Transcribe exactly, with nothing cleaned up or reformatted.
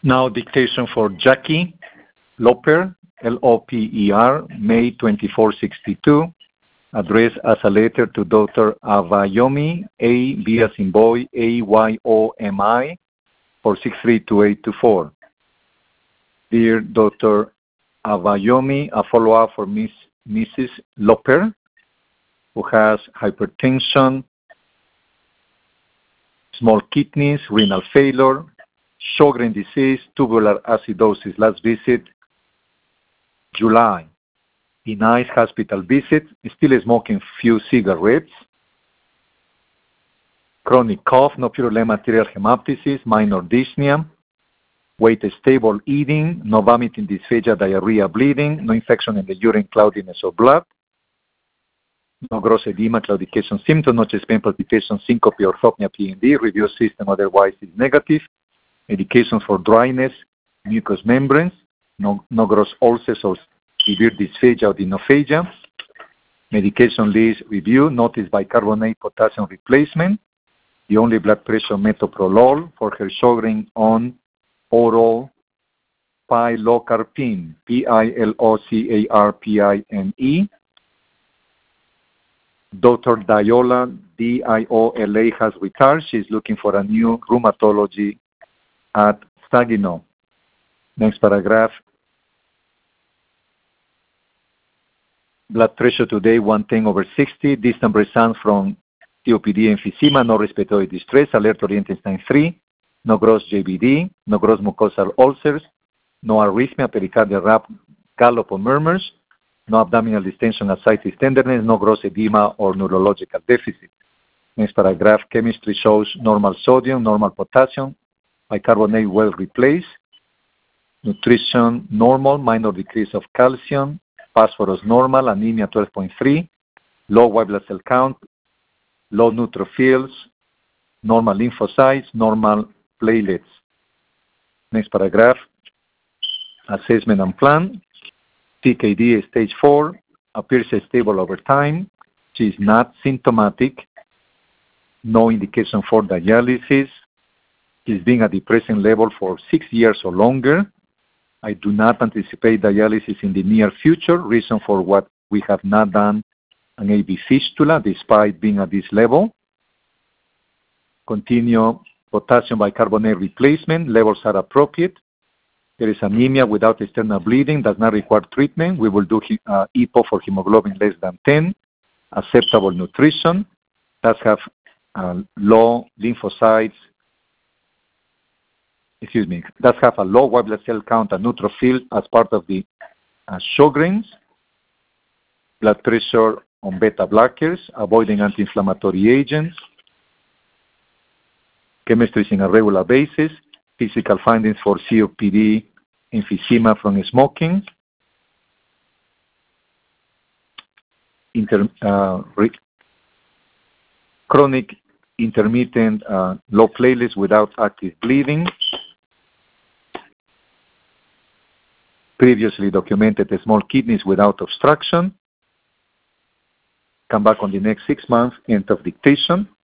Now dictation for Jackie Loper, L O P E R, May twenty-four sixty-two, addressed as a letter to Doctor Avayomi, A, B as in boy, A Y O M I, for six three two eight two four. Dear Doctor Avayomi, a follow-up for Miss Missus Loper, who has hypertension, small kidneys, renal failure, Sjogren disease, tubular acidosis. Last visit, July. A nice hospital visit, still smoking few cigarettes, chronic cough, no purulent material hemoptysis, minor dyspnea, weight stable, eating, no vomiting, dysphagia, diarrhea, bleeding, no infection in the urine, cloudiness of blood, no gross edema, claudication symptom, no chest pain, palpitation, syncope, orthopnea, P N D, review system otherwise is negative, medications for dryness, mucous membranes, no, no gross ulcers or severe dysphagia or dinophagia, medication list review, notice bicarbonate potassium replacement, the only blood pressure metoprolol for her Sjogren on oral pilocarpine, P I L O C A R P I N E. Doctor Diola, D I O L A, has retired. She's looking for a new rheumatology at Saginaw. Next paragraph. Blood pressure today, one ten over sixty. Distant results from C O P D emphysema, no respiratory distress, alert Orientenstein three, no gross J B D, no gross mucosal ulcers, no arrhythmia, pericardial rap, gallop or murmurs, no abdominal distension, ascites, tenderness, no gross edema or neurological deficit. Next paragraph, chemistry shows normal sodium, normal potassium, bicarbonate well replaced, nutrition normal, minor decrease of calcium, phosphorus normal, anemia twelve point three, low white blood cell count, low neutrophils, normal lymphocytes, normal platelets. Next paragraph, assessment and plan. C K D stage four, appears stable over time. She is not symptomatic. No indication for dialysis. She's been at the present level for six years or longer. I do not anticipate dialysis in the near future. Reason for what we have not done an A V fistula despite being at this level. Continue potassium bicarbonate replacement. Levels are appropriate. There is anemia without external bleeding, does not require treatment. We will do uh, E P O for hemoglobin less than ten. Acceptable nutrition. Does have uh, low lymphocytes. Excuse me. Does have a low white blood cell count and neutrophil as part of the uh, Sjogren's. Blood pressure on beta blockers, avoiding anti-inflammatory agents. Chemistry on a regular basis. Physical findings for C O P D, emphysema from smoking. Inter, uh, re, chronic intermittent uh, low platelets without active bleeding. Previously documented small kidneys without obstruction. Come back on the next six months, end of dictation.